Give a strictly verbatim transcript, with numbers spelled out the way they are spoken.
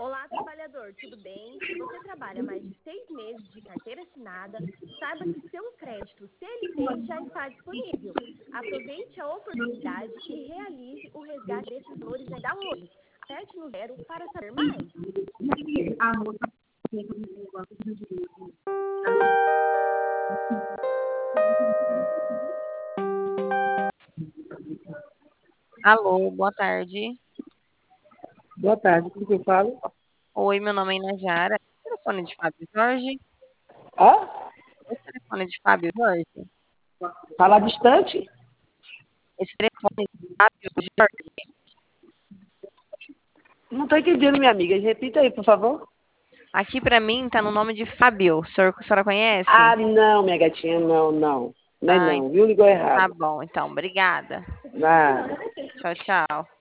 Olá, trabalhador, tudo bem? Se você trabalha mais de seis meses de carteira assinada, saiba que seu crédito C L T já está disponível. Aproveite a oportunidade e realize o resgate desses valores ainda hoje. Aperte no zero para saber mais. Alô, boa tarde. Boa tarde, com quem eu falo? Oi, meu nome é Inajara. Esse telefone de Fábio Jorge? Hã? Esse telefone de Fábio Jorge? Fala distante? Esse telefone de Fábio Jorge? Não estou entendendo, minha amiga. Repita aí, por favor. Aqui pra mim tá no nome de Fábio. O senhor, a senhora conhece? Ah, não, minha gatinha, não, não. Não é Ah, não, viu? Ligou tá errado. bom, então. Obrigada. Nada. Tchau, tchau.